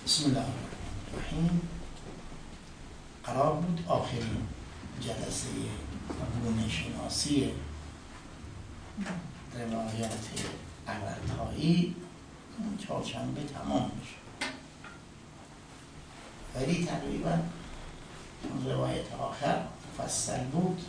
بسم الله الرحمن الرحیم. قرار بود آخرین جلسه گونه شناسی روایت ابرطایی اون چهارشنبه تمام میشه، ولی تقریبا اون روایت آخر مفصل بود،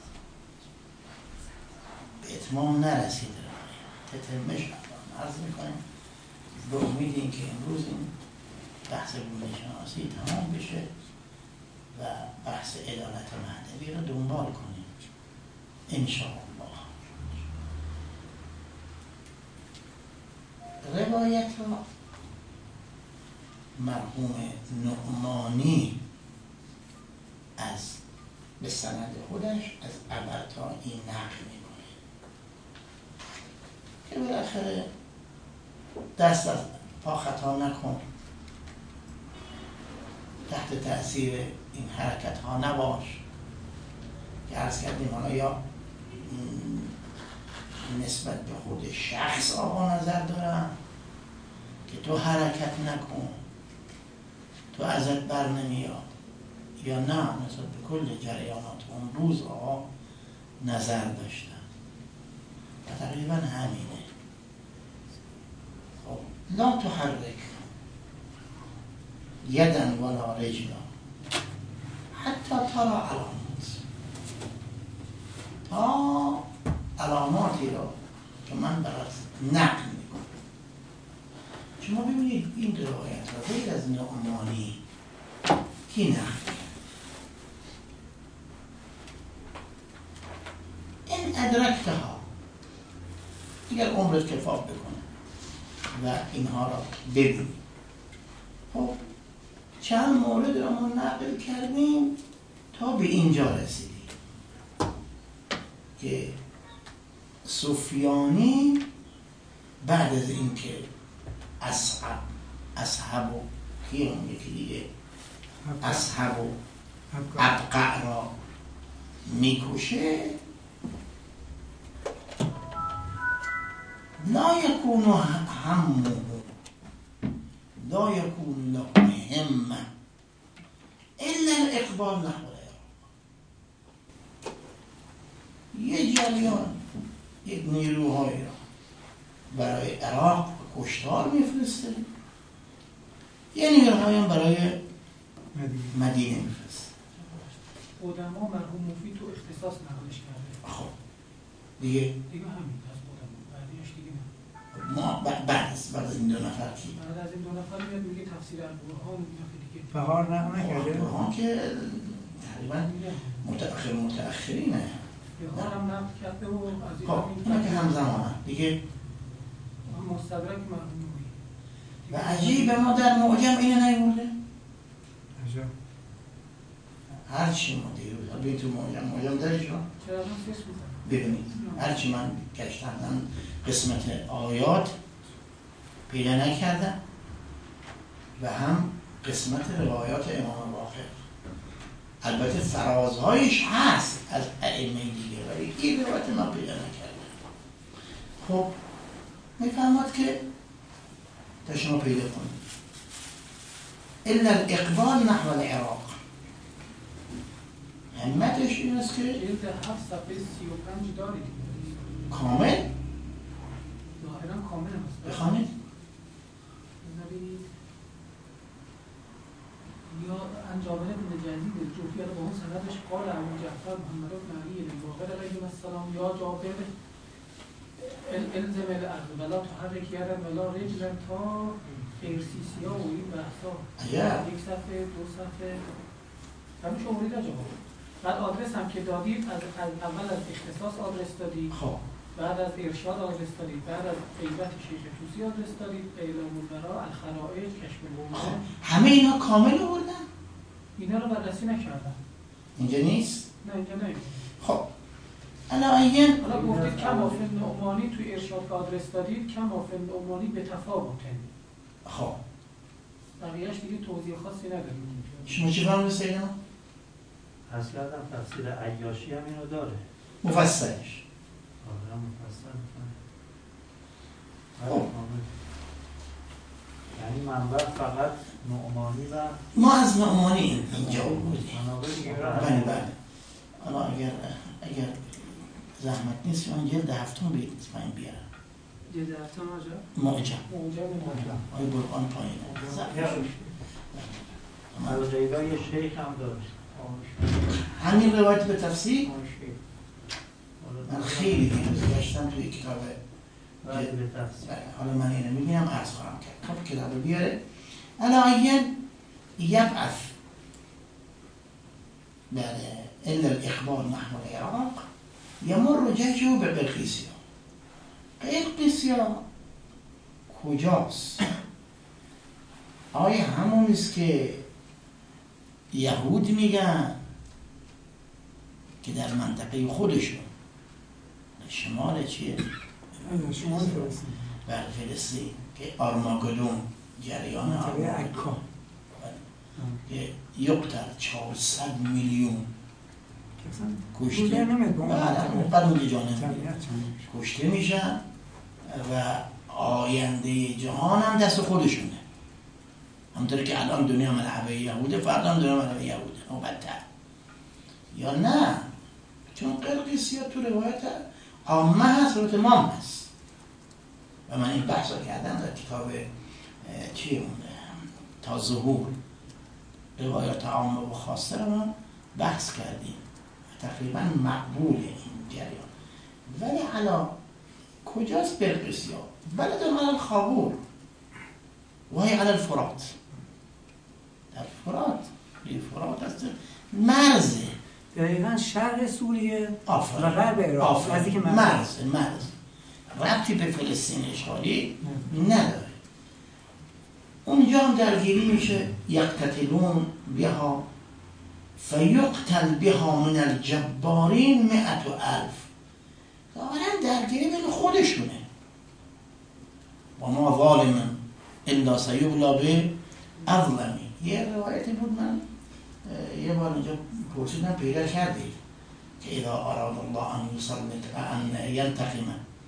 به اتمام نرسید. روایت تتمه شد. عرض میکنیم به امید این که امروز این بحث گونه شناسی تمام بشه و بحث عدالت معنوی رو دنبال کنیم انشاءالله. روایت را مرحوم نعمانی از به سند خودش از ابرطایی نقل میکنه که بالاخره دست از پا خطا نکن، تحت تأثیر این حرکت ها نباش که عرض کردیم. حالا یا نسبت به خود شخص آقا نظر دارن که تو حرکت نکن، تو ازت بر نمیاد، یا نه نسبت به کل جریانات اون روز آقا نظر داشتن و تقریبا همینه. خب لا تحرک یدن ولا رجلا حتی ترى علامات، تا علاماتی را که من برات نقل میکنم. شما ببینید این روایت را غیر از نعمانی کی نقل کرد؟ این ادرکتها، اگر عمرت کفاف بکنه و اینها را ببینید. خب چند مورد را ما نقل کردیم تا به اینجا رسیدیم که سفیانی بعد از اینکه اصحاب و کیون یکی دیگه اصحاب و ابقع را میکشه، لا یکون همه لا یکون له همه الا الاقبال نحو العراق. یه جریان یک نیروهایی را برای عراق کشتار میفرسته، یه نیروهایی هم برای مدینه میفرسته. علما مرحوم مفید تو اختصاص نقلش کرده. خب دیگه همین از علما بعدیش دیگه نه. ما بعد از این دو نفر کی؟ بعد از این دو نفر میاد میگه تفسیر القرآن دیگه. بهار نقل نکرده؟ قرآن که تقریبا متأخرینه. بهار هم نقل کرده و از خب اونا که همزمانه دیگه. مستدرک مرحوم مفید. و عجیب ما در معجم اینو نیورده. عجب. هرچی ما دیروز بین تو معجم داری شما؟ چرا الان فیس میزنم؟ ببینید هرچی من گشتم من قسمت آیات پیدا نکردم و هم قسمت روایات امام باقر. البته فرازهایش هست از ائمه دیگه ولی این روایت من پیدا نکردم. خب میفهمد که تا شما پیدا کنید الا الاقبال نحو العراق. همتش این است که جلد 7 صفحه 35 دارید کامل ظاهرا کامل هست. بخوانید. یا انجابر بن جدید جوفی با اون سندش قال ابو جعفر محمد بن علی باقر علیه السلام یا جابر الزم الارض ولا تحرک یدا ولا رجلا تا ارسیسیا و این بحثا یک صفحه دو صفحه همین شمارید جواب. بعد آدرس هم که دادید از اول از اختصاص آدرس دادید، بعد از ارشاد آدرس دادید، بعد از غیبت شیخ توسی آدرس دادید، اعلام البراء، الخرائج، کشف الغمه. همه اینا کامل آوردن؟ اینا رو بررسی نکردم. اینجا نیست؟ نه اینجا نیست. خب الان حالا گفتید کما فی النعمانی توی ارشاد که آدرس دادید کما فی النعمانی به تفاوته. خب بقیه‌اش دیگه توضیح خاصی نداریم. شما چی فرمودید سیدنا؟ اصلا هم تفسیر عیاشی هم اینو داره مفصلش. آره مفصل. خب یعنی این منبع فقط نعمانی و ما از نعمانی اینجا بودیم. بله. حالا اگر زحمت نیست من جلد هفتم بیارم بیارم. جلد هفتم آجا؟ معجم. آی برقان پایینه. الغیبای شیخ هم داشت. همین روایت به تفسیر من خیلی دیروز گشتم توی کتاب به تفسیر. حالا من اینو میبینم عرض خواهم کرد. خب کتاب بیاره الان یبعث الا الاخبار نحو العراق یمر جیشه به قرقیسیا. قرقیسیا کجاست؟ آیا همون است که یهود میگن که در منطقه خودشون شمال چیه؟ شمال فلسطین. بر فلسطین که آرماگدون جریان آرماگدون که یقتل 400 میلیون کشته کشته میشن و آینده جهان هم دست خودشونه. همونطور که الان دنیا ملعبه یهوده فردا هم دنیا ملعبه یهوده و بدتر. یا نه چون قرقیسیا تو روایت عامه هست روایت مام هست و من این بحث رو کردم در کتاب چیه مونده تا ظهور روایات عامه و خاصه رو ما بحث کردیم تقریبا مقبول این جریان. ولی حالا کجاست قرقیسیا؟ بلد علی الخابور وهي على الفرات. در فرات هست مرزه دقیقا شرق سوریه و غرب عراق مرز ربطی به فلسطین اشغالی نداره. اونجا هم درگیری میشه یقتتلون بها فیقتل بها من الجبارین 100,000. ظاهرا درگیری بین خودشونه و ما ظالم الا سیبلا به اظلمی. یه روایتی بود من یه بار اینجا پرسیدم پیدا کردید که اذا اراد الله ان يسلط ان ينتقم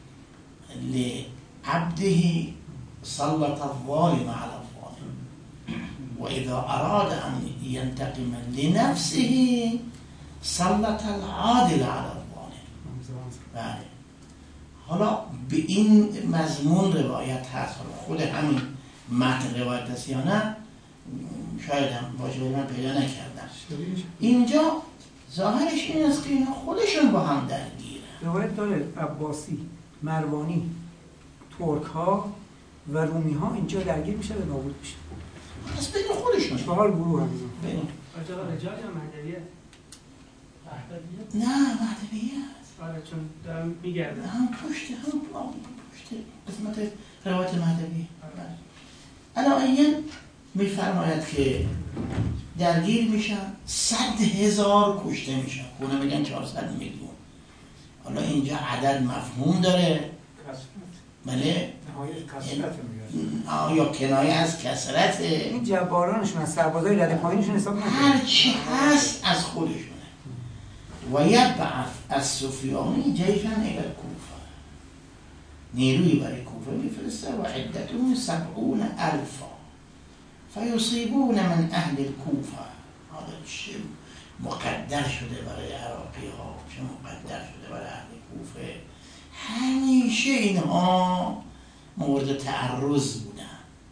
لعبده سلط الظالم على الظالم و اذا اراد ان ينتقم لنفسه سلط العادل على الظالم. بله حالا به این مضمون روایت هست. خود همین متن روایت است یا نه شاید هم باشه من پیدا نکردم. اینجا ظاهرش این است که اینا خودشون با هم درگیره. روایت داره عباسی، مروانی، ترک ها و رومی ها اینجا درگیر میشه و نابود میشه. پس بین خودشون 4 گروه هم بین رجال یا مهدویه؟ نه مهدویه آره چون دارم میگردم هم پشت قسمت روایت مهدویه. الان میفرماید که درگیر میشن 100,000 کشته میشن. خونه میگن 400 میلیون. حالا اینجا عدد مفهوم داره بله یا کنایه از کثرت. این جبارانشون از سربازای رده پایینشون حساب نکنه هر چی هست از خودشونه. و یبعث از سفیانی جیشن الی کوفه. نیروی برای کوفه میفرسته و عدتون 70,000 فیصیبون من اهل الکوفه. حالا چه مقدر شده برای عراقی ها چه مقدر شده برای اهل کوفه. همیشه اینها مورد تعرض بودن.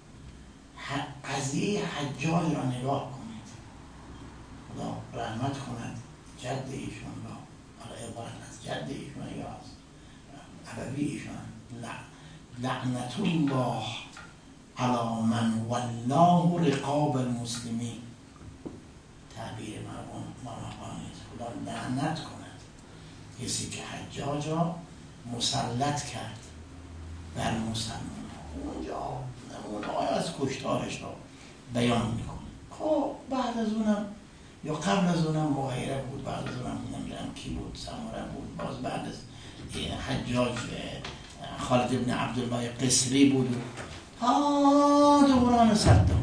قضیه حجاج را نگاه کنید. خدا رحمت کند جد ایشون را. حالا عبارت از جد ایشون یا از عبوی ایشون لعنت الله علی من والله رقاب المسلمین. تعبیر مرحوم خدا لعنت کند کسی که حجاج را مسلط کرد بر مسلمان. اونجا نمونه‌های از کشتارش را بیان میکنه. خب بعد از اونم یا قبل از اونم مغیره بود، بعد از اونم نمیدونم کی بود، سمره بود، باز بعد از حجاج خالد ابن عبدالله قسری بود دوران صدام.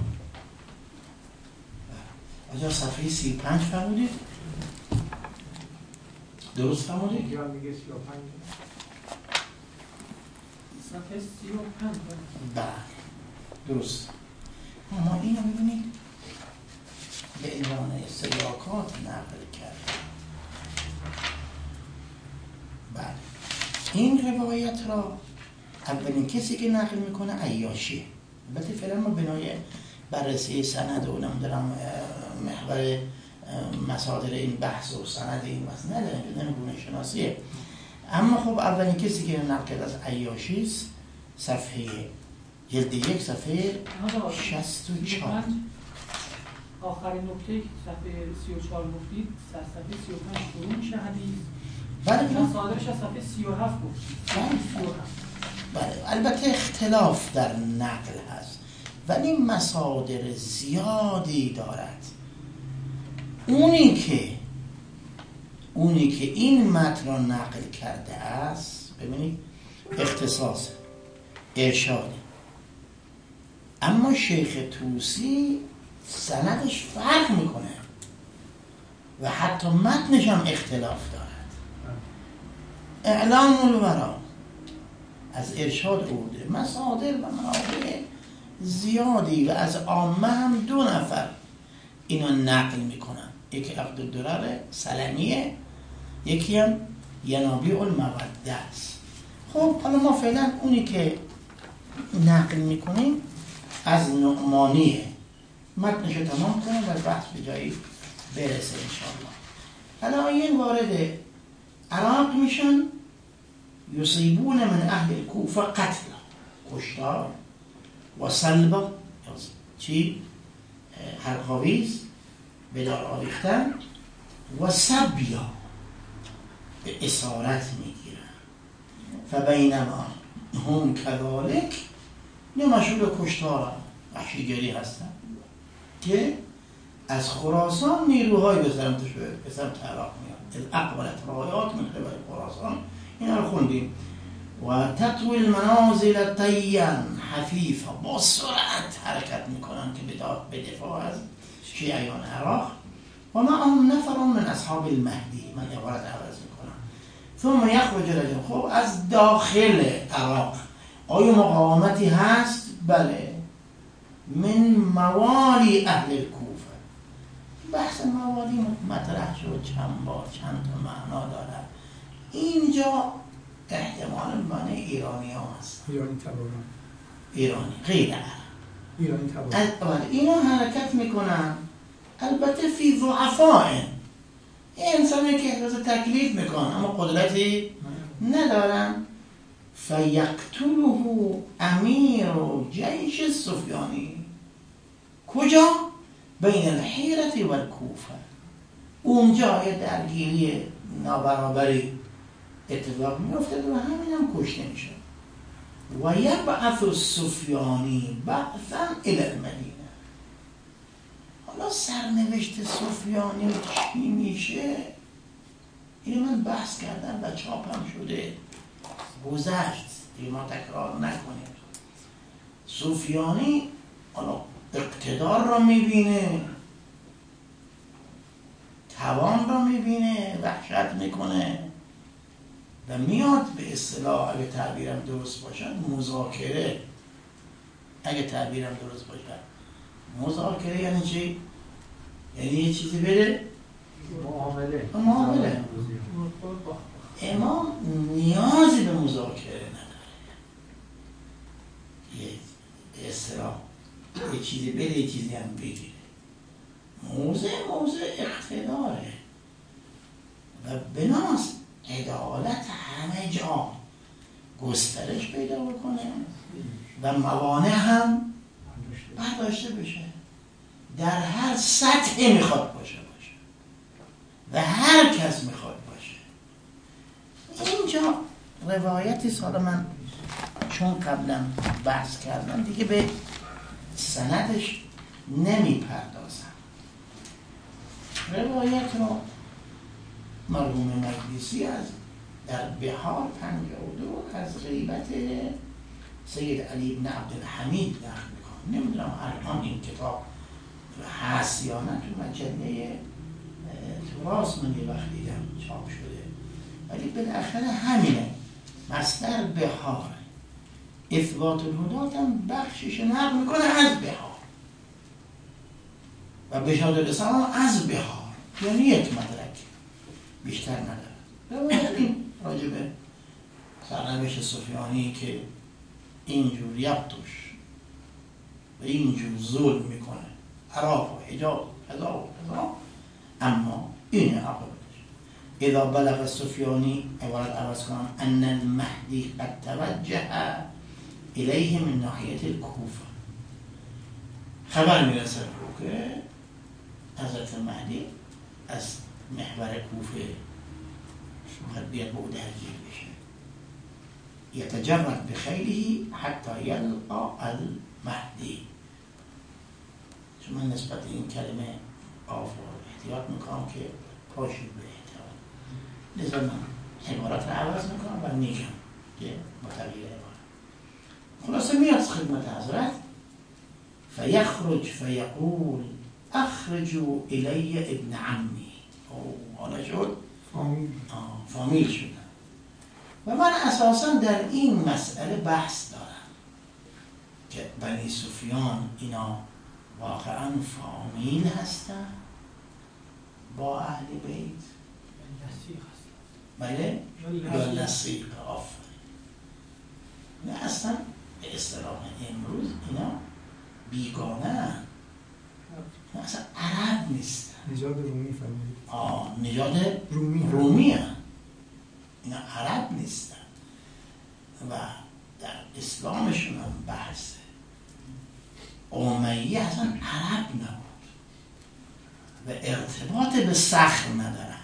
آجا صفحه 35 فرمودید؟ درست فرمودید؟ یا میگه 35 صفحه 35 بله درست. ما اینو ببینید به عنوان استدراکات نقل کرد. بله این روایت را اولین کسی که نقل میکنه عیاشیه. البته فعلا ما بنای بررسی سند و نمیدونم محور مصادر این بحث و سند این بحث نداریم، بدون گونه شناسیه. اما خب اولین کسی که نقل کرد از عیاشی است، صفحه جلد 1 صفحه 64. آخرین نکته صفحه 34 گفتید، صفحه 35 شروع میشه حدیث. بله مصادرش از صفحه 37 گفتید. بله البته اختلاف در نقل هست ولی مصادر زیادی دارد. اونی که این متن را نقل کرده است، ببینید اختصاص ارشاد، اما شیخ طوسی سندش فرق میکنه و حتی متنش هم اختلاف دارد. اعلام الورا از ارشاد بوده، مصادر و منابع زیادی و از عامه هم 2 نفر اینا نقل میکنن، یکی عبدالدرر سلمیه، یکی هم ینابیع الموده است. خب حالا ما فعلا اونی که نقل میکنیم از نعمانیه، متنشو تمام کنیم و بحث به جایی برسه انشاءالله. علایین وارد عراق میشن، یصیبون من اهل الکوفه قتل، کشتار و سلب چی؟ حرقاویز به دار آویختن و سبیا به اسارت میگیرن. فبینما هم کذالک، نه مشهور کشتار وحشیگری هستن که از خراسان نیروهای به سمت عراق میاد. اقبلت رایات من قبل خراسان، اینا رو خوندیم. و تطوی المنازل طیّا حفیفا، با سرعت حرکت میکنن که به دفاع از شیعیان عراق. و معهم نفر من اصحاب المهدی، من عبارت عوض میکنم. ثم یخرج رجل، خب از داخل عراق آیا مقاومتی هست؟ بله. من موالی اهل الکوفه، بحث موالی مطرح شد چند بار، چند تا معنا داره. اینجا احتمال معنی ایرانی ها هست، ایرانی تباران، ایرانی غیر عرب، ایرانی تباران. اینا حرکت میکنن البته فی ضعفاء، انسانی که احساس تکلیف میکنن اما قدرتی ندارن. فیقتله امیر جیش السفیانی، کجا؟ بین الحیرة و الکوفه، اونجا یه درگیری نابرابری اتفاق میفته و همین هم کشته میشه. و یبعث السفیانی بعثا الی المدینه. حالا سرنوشت سفیانی چی میشه؟ اینو من بحث کردم و چاپم شده، گذشت دیگه ما تکرار نکنیم. سفیانی حالا اقتدار را میبینه، توان را میبینه، وحشت میکنه و میاد به اصطلاح، اگه تعبیرم درست باشد مذاکره، اگه تعبیرم درست باشد مذاکره یعنی چی؟ یعنی یه چیزی بره معامله. امام نیازی به مذاکره نداره، یه اصطلاح یه چیزی بره یه چیزی هم بگیره. موضع اقتداره و بناس عدالت همه جا گسترش پیدا بکنه و موانع هم برداشته بشه، در هر سطحی میخواد باشه و هر کس میخواد باشه. اینجا روایتی سال من چون قبلا بحث کردم دیگه به سندش نمیپردازم. روایت رو مرحوم مجلسی از در بهار 52 از غیبت سید علی بن عبدالحمید نقل میکنه. نمیدونم الان این کتاب هست یا نه، تو مجله تراث من یه وقت دیدم چاپ شده، ولی بالاخره همینه، مصدر بهار. اثبات الهدات هم بخشش نقل میکنه از بهار. بشهادت الاسلام از بهار، یعنی یک مدرک بیشتر نداره. روایت این راجبه سرنوشت سفیانی که اینجور یبطش و اینجور ظلم میکنه، عراق و حجاز و کذا و کذا، اما این عقبتش اذا بلغ السفیانی، عبارت عوض کنم، ان المهدی قد توجه الیه من ناحیه الکوفه، خبر میرسه که حضرت مهدی از محور کوفه قد بیاد به او درگیر بشه، یتجرد بخیله حتی یلقا المهدی. چون من نسبت این کلمه آفار احتیاط میکنم که پاشید به احتیاط، لذا من عبارت رو عوض میکنم و میگم که با تغییر عبارت. خلاصه میاد خدمت حضرت، فیخرج فیقول اخرجوا الی ابن عمی. حالا شد فامیل شدن. و من اساسا در این مسئله بحث دارم که بنی سفیان اینا واقعا فامیل هستن با اهل بیت؟ بله؟ یا لصیق. آفرین. نه اصلا به اصطلاح امروز اینا بیگانه هستن، اصلا عرب نیستن. نژاد رومی فرمودید. نژاد رومی هستن، اینا عرب نیستن و در اسلامشون هم بحثه. امیه اصلا عرب نبود و ارتباط به صخر ندارن.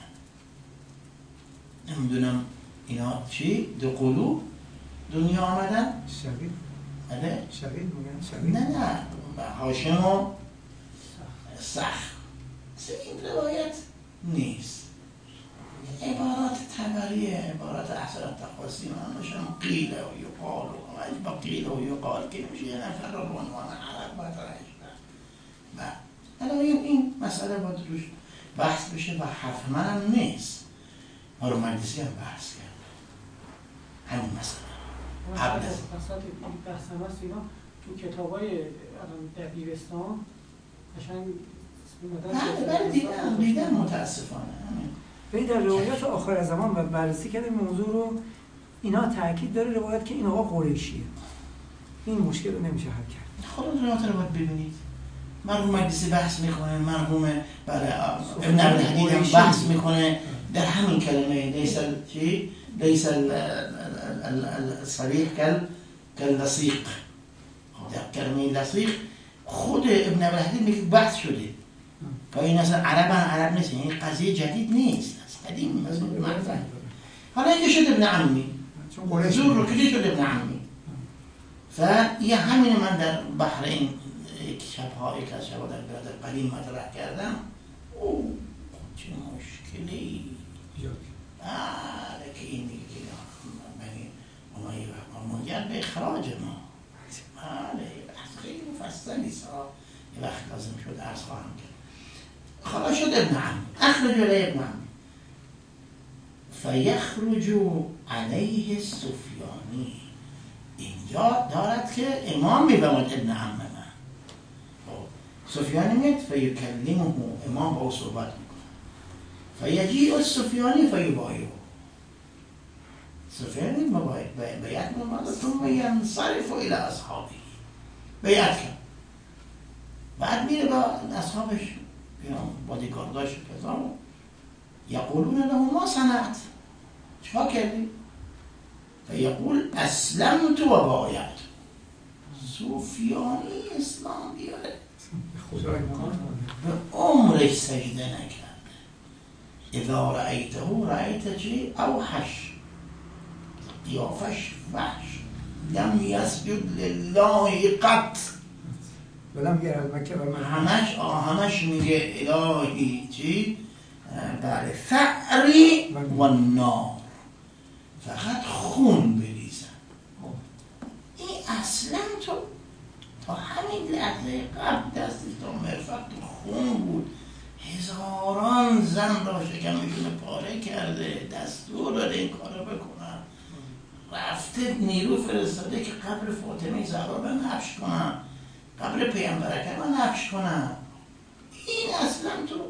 نمیدونم اینا چی؟ دو قلوب دنیا آمدن؟ شقیق. بله؟ شقیق میگن؟ شقیق. نه هاشم و صخر. این روایت نیست، عبارات تبریه، عبارات احسن تقاسی منشون قیل و یقال و با قیل و یقال که میشه یه نفر رو به عنوان عرب مطرحش کرد. و الان این مسئله باید روش بحث بشه و حرف منم نیست، ما رو مجلسی هم بحث کرد همین مسئله. قبل از بحث هم هست اینا تو کتابای دبیرستان قشنگ بله دیدم متاسفانه. ولی در روایات آخر زمان و بررسی کردیم موضوع رو، اینا تاکید داره روایت که این آقا قریشیه. این مشکل رو نمیشه حل کرد. خود روایات رو باید ببینید. مرحوم مجلسی بحث میکنه، مرحوم ابن عبدالحدید هم بحث میکنه در همین کلمه لیس الصریح کاللصیق. در کلمه لصیق خود ابن عبدالحدید میگه بحث شده و این اصلا عرب نیست، این قضیه جدید نیست، قدیم مثلا. حالا اینجا شد ابن عمی، زور رو کلی شد ابن عمی. یه همین من در بحرین یک از شبها در برادر قدیم مطرح کردم. او چه مشکلی که این دیگه که بنی امیه و منجر به اخراج ما. بحث خیلی مفصلی یه وقت لازم شد عرض خواهم کرد. خلاص شد ابن عمی، اخرج علیه ابن عمی فیخرج علیه سفیانی. اینجا دارد که امام میبامد ابن عم من سفیانی میاد فیکلمه، امام با او صحبت میکنه. فیجیع السفیانی فیبایعه، سفیانی بیعت میکنه ثم ینصرف الی اصحابه، بیعت کرد، بعد میره با اصحابش بادیگارداش کذا یقولون له ما صنعت، چه کردی؟ فیقول اسلمت و بایعت. سفیانی اسلام بیاره، به عمرش سجده نکرده. اذا رأیته رأیت چی؟ اوحش، قیافش وحش. لم یسجد لله قط، همش میگه الهی چی؟ بله ثأری و نار، فقط خون بریزن. این اصلا تا همین لحظه قبل دستی تا مرفق تو خون بود، هزاران زن را شکمشون پاره کرده، دستور داده این کارو بکنن، رفته نیرو فرستاده که قبر فاطمه زهرا رو نبش کنن، قبر پیامبر اکرم رو نبش کنن. این اصلا تو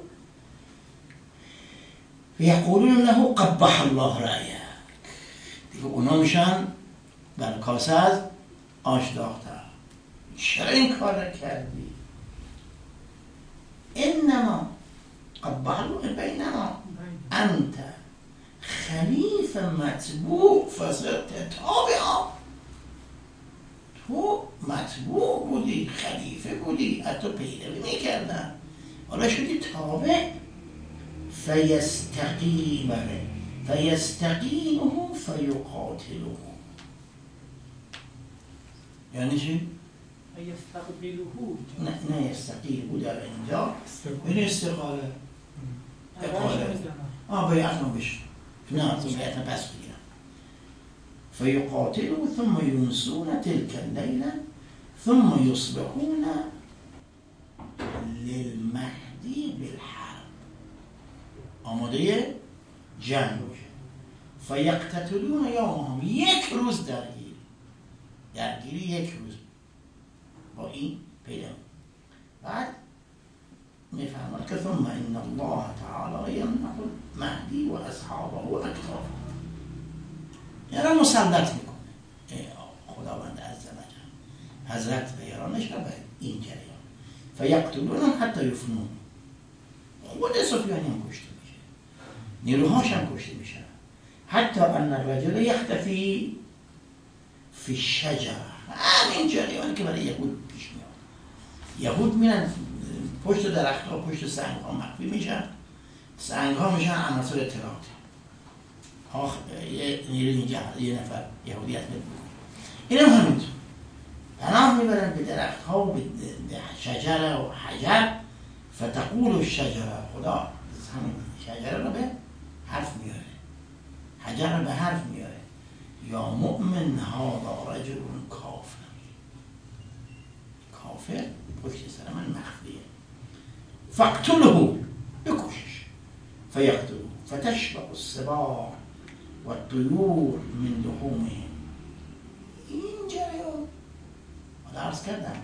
یقولون له قبح الله رأیک، دیگه اونا میشن بر کاسه از آش داغ‌تر. چرا این کار کردی؟ انما قبح الله بینما انت خلیفه متبوع فصرت تابعا، تو متبوع بودی، خلیفه بودی، حتی پیروی میکردن، حالا شدی تابع. فیستقیمه فیستقیمه فیقاتله، یعنی چی؟ نه یستقیل بود در اینجا، این استقاله اقاله بیعت نبشت، نه تو بیعت نپس بگیرم. فیقاتله ثم ینسون تلك اللیله ثم یصبحون للمهدی بالحرب، آماده جنگ. فیقتتلون یومهم، یک روز درگیری یک روز با این پیدا. بعد میفهمد که ثم ان الله تعالی یمنح المهدی و اصحابه و اکتافه، یعنی مسلط میکنه خداوند عز و جل حضرت و یارانش را به این جریان. فیقتلونهم حتی یفنون، خود سفیانی هم کشته میشه، نیروهاش هم کشته میشه. حتی ان الرجل یختفی فی الشجر، همین جریانی که برای یهود پیش میاد. یهود میرن پشت درخت ها، پشت سنگ ها مخفی میشن، سنگ ها میشن عناصر اطلاعات. یه نفر یهودی از بید این هم همینطور پناه میبرن به درخت ها و به شجره و حجر. فتقول الشجره، خدا همین شجره رو به حرف میاره، حجر رو به حرف میاره، یا مؤمن هذا رجل کافر، کافر پشت سر من مخفیه. فاقتله، بکشش. فیقتله فتشبع السباع و الطیور من لحومهم. این جریان حالا عرض کردم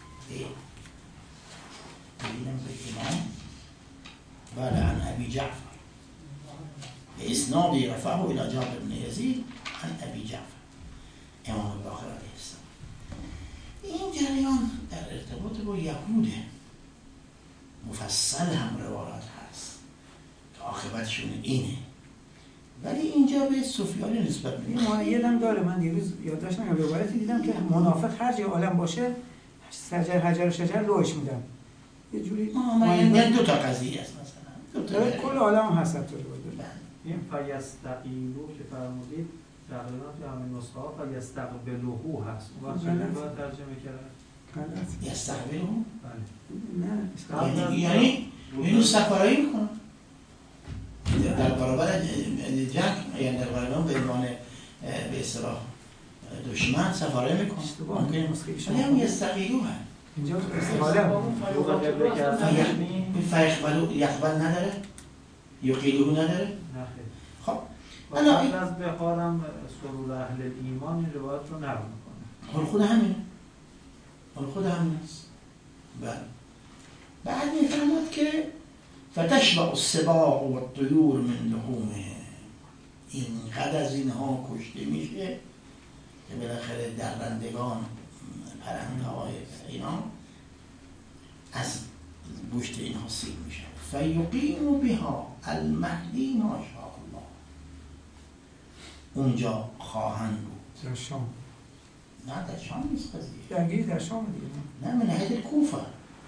ببینم به امام بله عن ابی جعفر به اسنادی رفعه الى جابر بن یزید عن ابی جعفر امام باقر علیه السلام. این جریان در ارتباط با یهوده، مفصل هم روایات هست که عاقبتشون اینه، ولی اینجا به سفیانی نسبت میده. معیدم داره. من دیروز یادداشت نگم روایتی دیدم که منافق هر جای عالم باشه حجر و شجر لوش میدن. یه جوری یعنی دو تا قضیه است، مثلا کل عالم هم هست تو روایت. این فیستقیلو که فرمودید تقریبا تو همین نسخه ها فیستقبلوهو هست. اون وقت چجوری باید ترجمه کردن؟ یستقبلوهو؟ بله. نه یعنی سفارایی میکنن در برابر جنگ، یعنی در برابر به عنوان به اصطلاح دشمن سفارایی میکنن. ممکنه ولی هم یستقیلو هست اینجا استفاده فیقبلو یقبل نداره؟ یقیلو نداره؟ خب الان از بخارم سرور اهل ایمان این روایت رو نقل میکنه. خود همین است. بله. بعد میفهمد که فتشبع السباع و الطیور من لحومه، اینقدر از اینها کشته میشه که بالاخره درندگان، پرنده های اینا از گوشت اینها سیر میشه. فیقیم بها المهدی ما شاء الله، اونجا خواهند بود. در شام؟ نه در شام نیست قضیه، درگیری در شام دیگه. نه من ناحیه کوفه،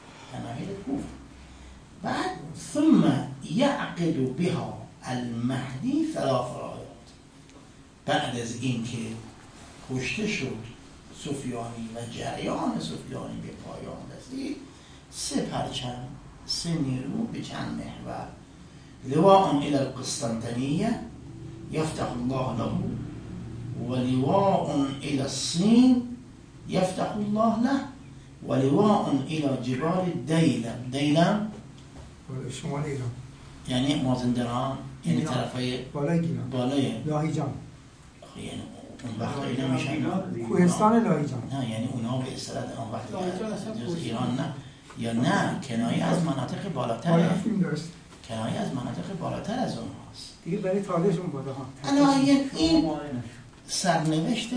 بعد ثم یعقد بها المهدی ثلاث رایات، بعد از اینکه کشته شد سفیانی و جریان سفیانی به پایان رسید، 3 پرچم، 3 نیرو به چند محور. لواء الى القسطنطینیه یفتح الله له و لواء الى الصین یفتح الله له و لواء الى جبال دیلم شمال ایران، یعنی مازندران، یعنی طرفای بالای گیلان، بالای لاهیجان، یعنی اون وقت اینا میشن کوهستان لاهیجان. نه یعنی اونا به اصطلاح اون وقت جز ایران نه، یا نه کنایه از مناطق بالاتره، کنایه از مناطق بالاتر از اونهاست دیگه برای تالشون بوده ها. این سرنوشت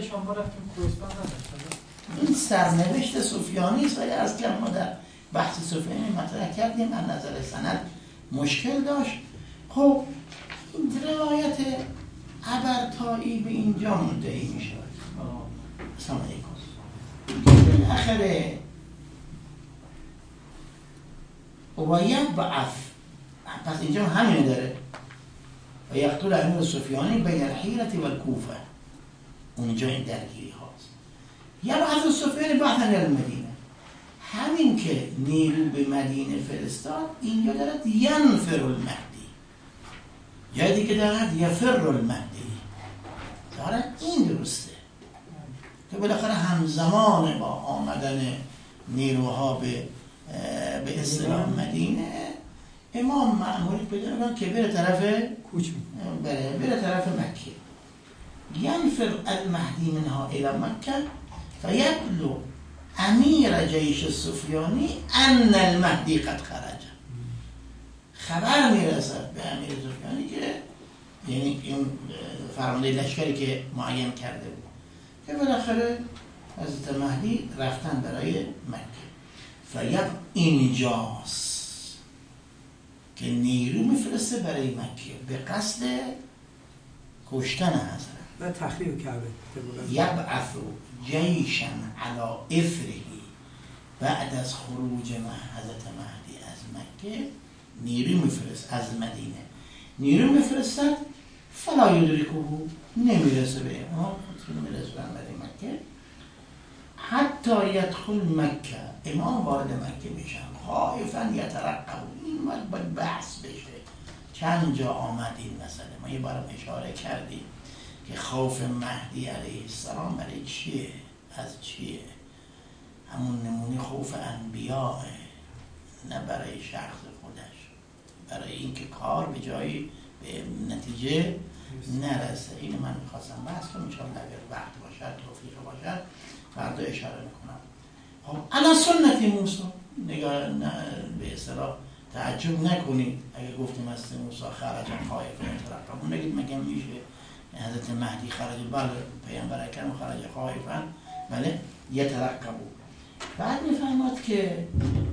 این سرنوشت سفیانی است. ولی از که ما در بحث سفیانی مطرح کردیم از نظر سند مشکل داشت. خب این روایت عبرتایی به اینجا منتهی می شود. سلام علیکم. بالاخره و یبعث، پس اینجا همینه داره و یقتل امیر سفیانی بین الحیرة و الکوفه، اونجا این درگیری هاست. یبعث سفیانی بعثا الی المدینه، همین که نیرو به مدینه فرستاد اینجا دارد ینفر المهدی، جای دیگه دارد یفر المهدی، دارد این درسته که بالاخره همزمان با آمدن نیروها به اصطلاح مدینه امام مأموری پیدا می‌کنه که بره طرف کوچ، بره طرف مکه. ینفر المهدی منها الى مکه فیبلغ امیر جیش سفیانی ان المهدی قد خرج. خبر میرسد به امیر سفیانی که یعنی این فرمانده لشکری که معین کرده بود که بالاخره حضرت مهدی رفتن برای مکه. اینجاست که نیرو میفرسته برای مکه به قصد کشتن حضرت و تخریب کعبه. یبعث جیشا علی اثره، بعد از خروج حضرت مهدی از مکه نیرو میفرست، از مدینه نیرو میفرستد فلا یدرکه، نمیرسه به اونها، نمیرسه برای مکه. حتی یدخل مکه، امام وارد مکه میشن خائفا یترقب. این وقت باید بحث بشه چند جا آمد این مسئله. ما یه بارم اشاره کردیم که خوف مهدی علیه السلام برای چیه؟ از چیه؟ همون نمونه خوف انبیاء، نه برای شخص خودش، برای اینکه کار به جایی به نتیجه نرسه. اینو من میخواستم بحث کنم، انشاءالله اگر وقت باشد توفیق باشد فردا اشاره میکنم. خب انا سنت موسی، نگاه به اصطلاح تعجب نکنید اگه گفتیم از موسی خرج خائفا یترقب، نگید مگه میشه حضرت مهدی خرج؟ بله پیامبر اکرم خرج خائفا، بله یترقب. بعد میفهمد که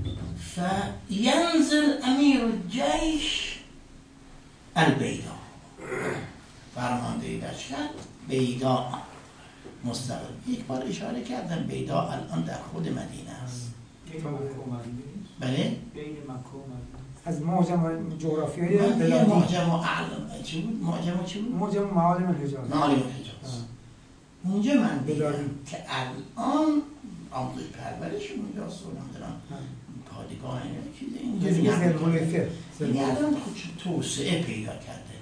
فینزل امیر الجیش البیدا، فرمانده لشکر بیدا مستقل. یک بار اشاره کردم بیدا الان در خود مدینه است. بله؟ بین مکه و مدینه. از معجم جغرافیایی بلادی معجم اعلام چی بود؟ معجم چی بود؟ معجم معالم الحجاز. معالم الحجاز. اونجا من دیدم که الان آموزش پرورش اونجاست و نمیدونم پادگاه چیزی اینجا یعنی الان توسعه پیدا کرده.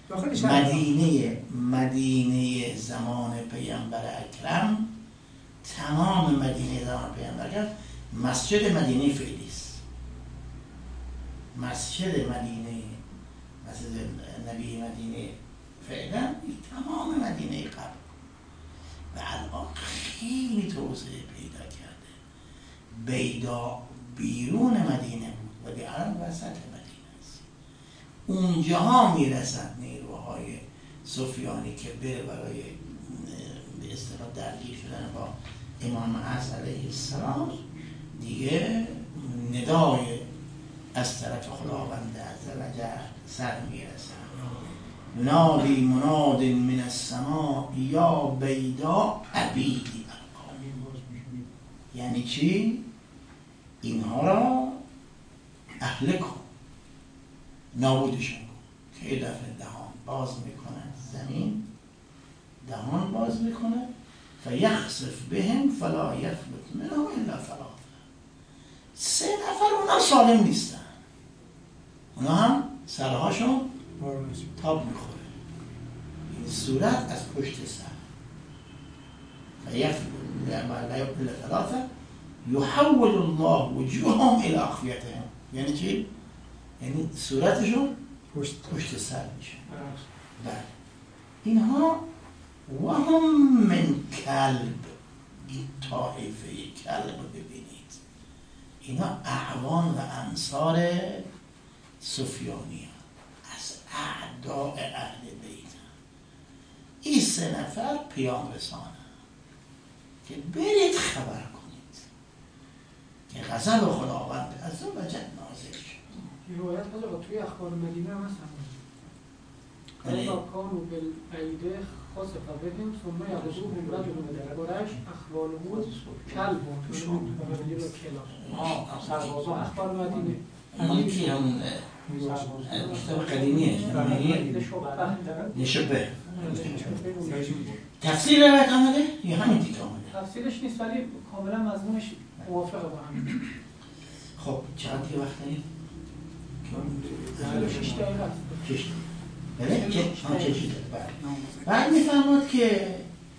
مدینه زمان پیامبر اکرم، تمام مدینه زمان پیامبر اکرم مسجد مدینه فعلی است. مسجد نبی مدینه فعلا تمام مدینه قبل و الان خیلی توسعه پیدا کرده. بیدا بیرون مدینه بود ولی الان وسط مدینه است. اونجاها میرسند نیروهای سفیانی که بره برای به اصطلاح درگیر شدن با امام عصر علیه السلام. دیگه ندای از طرف خداوند عزوجل سر میرسه، نادی مناد من السماء یا بیدا عبیدی القوم. یعنی چی؟ اینها را اهلک کن، نابودشون کن. که دفعه دهان باز میکنه، زمین دهان باز میکنه، فیخسف بهم فلا یفلت منه الا ثلاثه. 3 نفر اونا سالم نیستن، اونا هم سرهاشون تاب میخوره. این صورت از پشت سر فیخسف بهم ثلاثه یحول الله وجوههم الى اخفیتهم. یعنی چی؟ یعنی صورتشون پشت سر میشه. بله اینها و هم من کلب، این طائفه کلب ببینید، اینا اعوان و انصار سفیانی از اعداء اهل بیت. این 3 نفر پیام رسانه که برید خبر کنید که غضب خداوند عزوجل نازل شد. روایت بوده توی اخبار مدینه هم هست. اذا كانوا بالعيد خسف بهم ثم يغزوهم رجل من قريش اخواله كلب ومدير الكلاب. اخبار مدینه مالکی همون کتاب قدیمیه نشبه. تفسیر روایت آمده یا همین دیگه آمده؟ تفسیرش نیست ولی کاملا مضمونش موافقه با هم. خب چقدر دیگه وقت داریم؟ 6 دقیقه است. بله؟ چه چیزه؟ بعد میفهمد که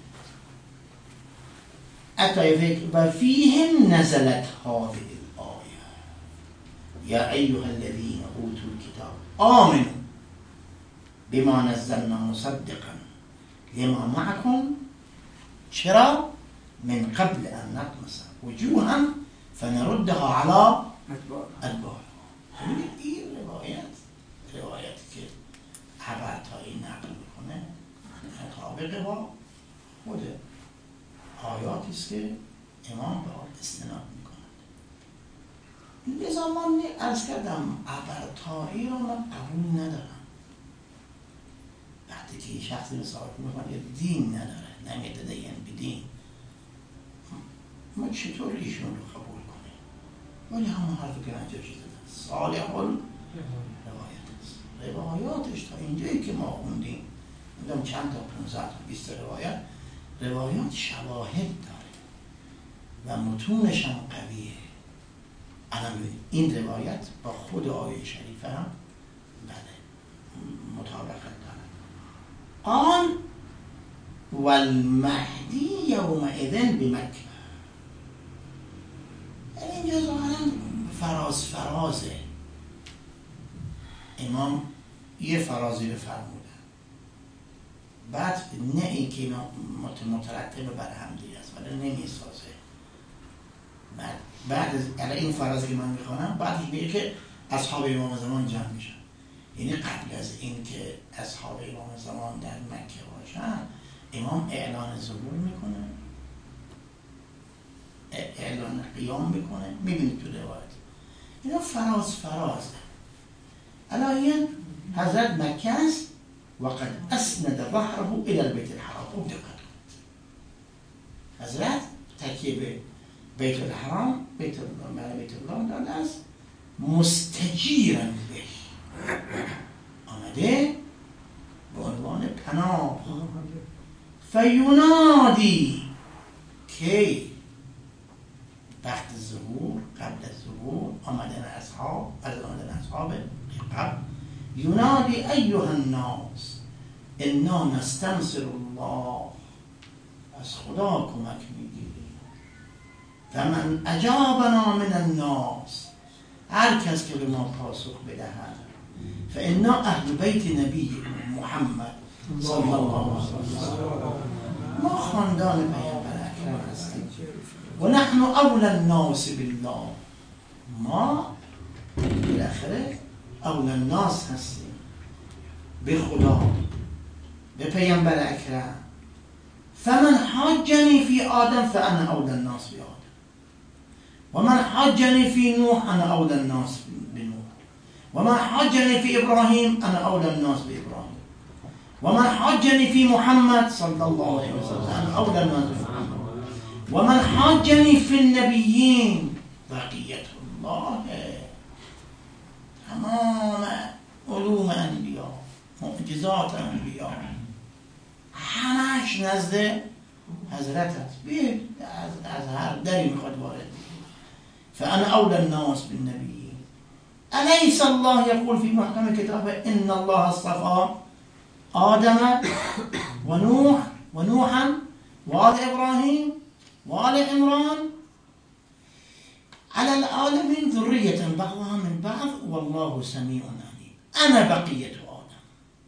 و فیهم نزلت هذه الآیه یا ایها الذین اوتوا الکتاب آمنوا بما نزلنا مصدقا لما معكم. چرا؟ من قبل ان نطمس وجوها فنردها على ادبارها. این روایتی که عبرتایی نقل میکنه مطابق با خود آیاتی است که امام به آن استناد میکنند. لذا من عرض کردم عبرتایی رو من قبول ندارم. وقتی که یه شخصی مثال میکنه یه دین نداره، نمیتدین بدین، ما چطور ایشون رو قبول کنیم؟ ولی همون حرفی که انجا شده صالح روایاتش تا اینجایی که ما خوندیم میدونم چند تا 15 تا 20 روایت، روایات شواهد داره و متونش هم قویه. الان این روایت با خود آیه شریفه هم بله مطابقت داره. آن والمهدی یومئذ بمکه. اینجا ظاهرا فرازه امام یه فرازی رو فرمودن، بعد نه این که مترتب بر همدیگه است ولی نمیسازه. بعد از این فرازی که من میخوانم بعدش میگه که اصحاب امام زمان جمع میشن، یعنی قبل از این که اصحاب امام زمان در مکه باشن امام اعلان ظهور میکنه، اعلان قیام میکنه. میبینید تو روایت اینا فرازه. الان حضرت مکه است و قد اسند ظهره الى البيت الحرام. حضرت تکیه به بیت الحرام، بیت الله داده است، مستجیرا به آمده به عنوان پناه. فینادی کی وقت ظهور، قبل از ظهور آمدن اصحاب قبل، ینادی ایها الناس انا نستنصر الله، از خدا کمک میگیریم. فمن اجابنا من الناس، هر کس که به ما پاسخ بدهد، فانا اهل بیت نبی محمد صلی الله علیه وسلم، ما خاندان پیامبر اکرم هستیم. و نحن اول الناس بالله، ما بالاخره اول الناس هستیم به خدا، به پیامبر اکرم. فمن حاجنی فی آدم فانا اول الناس بی آدم و من حاجنی فی نوح انا اول الناس بنوح و من حاجنی فی ابراهیم انا اول الناس بابراهیم و من حاجنی فی محمد صلی الله علیه وسلم انا اول الناس بمحمد و من حاجنی فی النبیین بقیت الله. تمام علوم انبیا، معجزات انبیا همش نزد حضرت هست. بید از هر دری میخواد وارد بید. فانا اول الناس بالنبیین. الیس الله یقول فی محکم کتابه ان الله اصطفى آدم و نوح و نوحا و آل ابراهیم و آل عمران على العالمين ذرية بعضها من بعض والله سميع عليم. انا بقیة آدم.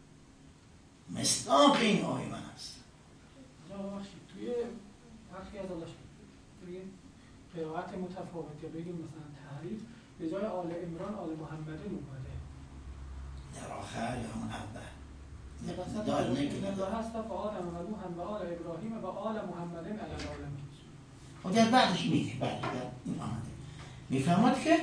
مصداق این آیه من است. توی برخی از قرائت متفاوت یا بگیم مثلا تحریف، به جای آل عمران آل محمد اومده در آخر یا هم اول دار نگیده هست و آدم و نوح و آل ابراهیم و آل محمد علی العالمین. و در بعدش میگه بعد این آمده میفهمد که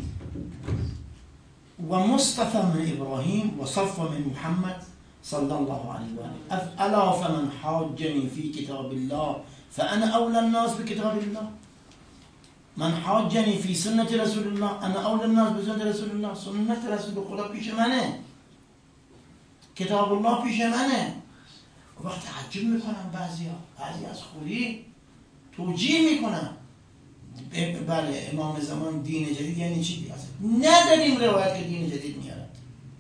و مصطفى من ابراهیم و صفوة من محمد صلی الله علیه و آله الا فمن حاجني في كتاب الله فانا اولى الناس بكتاب الله من حاجني في سنة رسول الله انا اولى الناس بسنة رسول الله. سنت رسول خدا پیش منه، کتاب الله پیش منه. و وقت تعجب میکنم بعضی از خوری توجیه میکنم بله امام زمان دین جدید یعنی چی دیگه؟ نداریم روایت که دین جدید میارد.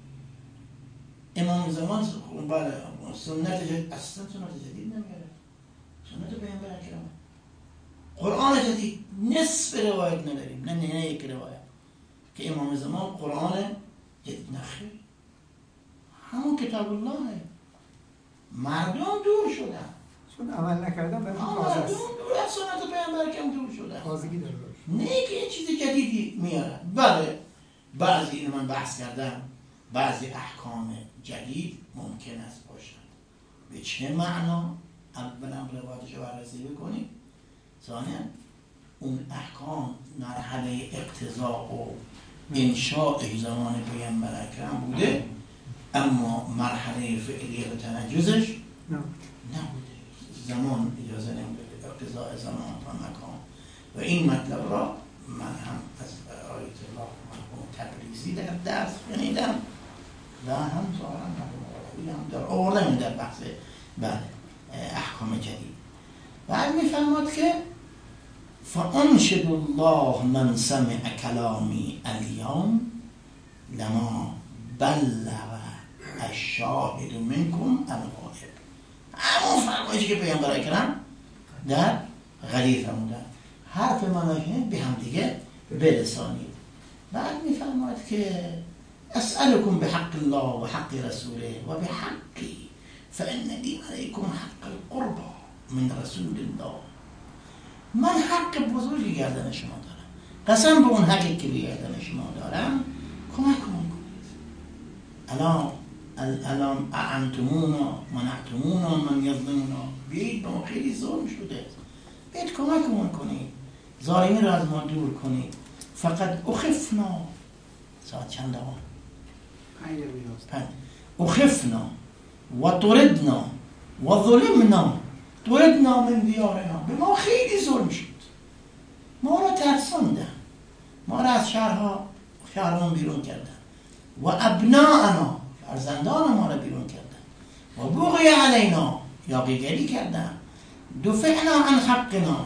امام زمان بله سنت جدید اصلا سنت جدید نمیاره، سنت پیامبر اکرم. قرآن جدید نصف روایت نداریم، نه یک روایت که امام زمان قرآن جدید نخیر، همون کتاب الله. مردم دور شدن چون عمل نکردن برای تازه است. دور از سنت پیامبر کم دور شدن، تازگی داره. نه که یه چیز جدیدی میارن. بله بعضی اینو من بحث کردم، بعضی احکام جدید ممکن است باشد. به چه معنا؟ اولا روایتش رو بررسی بکنیم، ثانیا اون احکام مرحله اقتضا و انشاء زمان پیامبر اکرم بوده، اما مرحله فعلی و تنجزش نبوده. زمان اجازه نمیده، اقتضاء زمان و مکان. و این مطلب را من هم از آیت الله مرحوم تبریزی در درس شنیدم و هم ظاهرا هم در آوردم در بحث احکام جدید. بعد میفرماد که فانشد الله من سمع کلامی الیوم لما بلغ الشاهد منکم الغائب. همون فرمایشی که پیامبر اکرم در غدیر فرمودن، حرف مناهی به هم دیگه برسانید. بعد میفرماید که اسألكم بحق الله و حق رسوله و بحقی فإن لي عليكم حق القربى من رسول الله. من حق بزرگی گردن شما دارم، قسم به اون حقی که گردن شما دارم کمک کنید. الان اعنتمونا منعتمونا من یظلمونا، بیایید به ما خیلی ظلم شده، بیایید کمکمون کنید، ظالمی را از ما دور کنید. فقط اخفنا ساعت چند آن اخفنا و طردنا و ظلمنا طردنا من دیارنا، به ما خیلی ظلم شد، ما را ترساندن، ما را از شهرمان بیرون کردن، و ابناءنا فرزندان ما را بیرون کردن، و بغی علینا یاغیگری کردن، دفعنا عن حقنا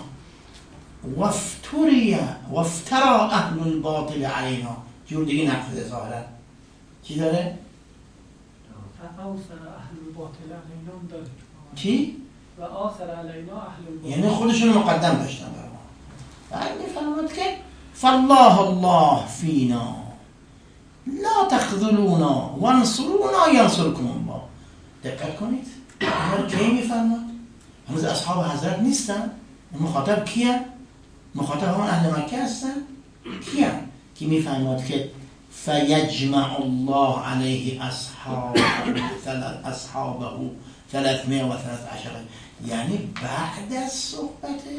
و افترا اهل الباطل علینا. جور دیگه نقصده ظاهرا چی داره؟ آثر اهل الباطل علینا داره. چی؟ و آثر علینا اهل الباطل، یعنی خودشون مقدم داشتن بر ما. بعد میفرماد که فالله الله فینا لا تخذلونا وانصرونا ینصرکم الله. دقت کنید کی میفرماد؟ هنوز اصحاب حضرت نیستن. مخاطب کیه؟ مخاطب همون اهل مکه هستن. کیه؟ که میفرماد که فیجمع الله علیه اصحابه 313، یعنی بعد از صحبته،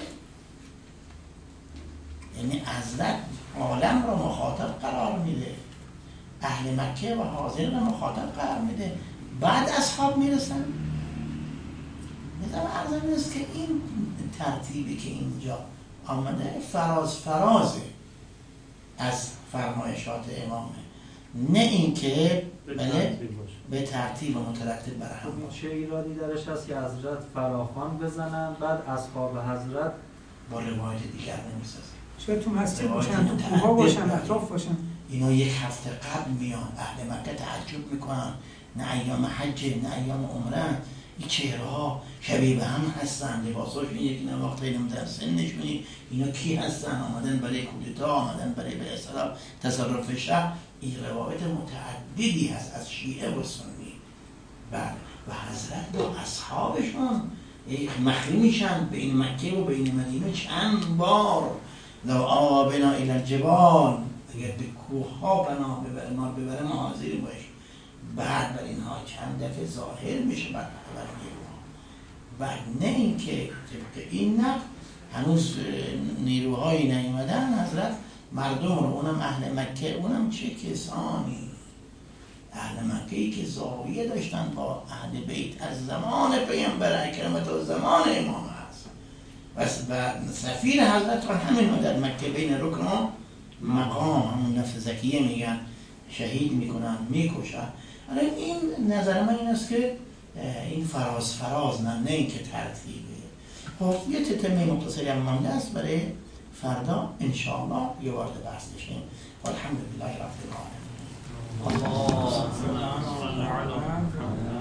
یعنی حضرت عالم را مخاطب قرار میده، اهل مکه و حاضر را مخاطب قرار میده، بعد اصحاب میرسن. مثلا عرضم است که این ترتیبی که اینجا آمده فرازه از فرمایشات امامه، نه اینکه به ترتیب و مترتب بر هم باشه. چه ایرادی درش هست که حضرت فراخوان بزنن بعد اصحاب حضرت با روایت دیگر نمیسازه؟ شاید تو مسجد باشن، تو کوها باشن، اطراف باشن. اینا یک هفته قبل میان، اهل مکه تعجب میکنن، نه ایام حج نه ایام عمره، این چهره ها شبیه به هم هستن، لباساشون یکی نواخته نمیدن، سنشونی اینا کی هستن، آمدن برای کودتا، آمدن برای به اصطلاح تصرف شهر. این روایت متعددی هست از شیعه و سنی. بعد و حضرت با اصحابشون مخری میشن بین مکه و بین مدینه چند بار، لو آوابنا الی الجبال، اگر به کوه ها پناه ببره ما ببره ما حاضر باشیم. بعد بر اینها چند دفعه ظاهر میشه بر نیروها. بعد نه اینکه طبق این نقل هنوز نیروهایی نیومدن، حضرت مردم رو، اونم اهل مکه، اونم چه کسانی، اهل مکه‌ای که زاویه داشتن با اهل بیت از زمان پیامبر اکرم تا زمان امام هست. و سفیر حضرت رو همین ها در مکه بین رکن و مقام، همون نفس زکیه میگن، شهید میکنن، میکشن. این نظر من این است که این فراز نه این که ترتیبه. خب یه تتمه مختصری هم مانده است برای فردا انشاءالله یه وارد بحث بشیم. الحمدلله رب العالمین.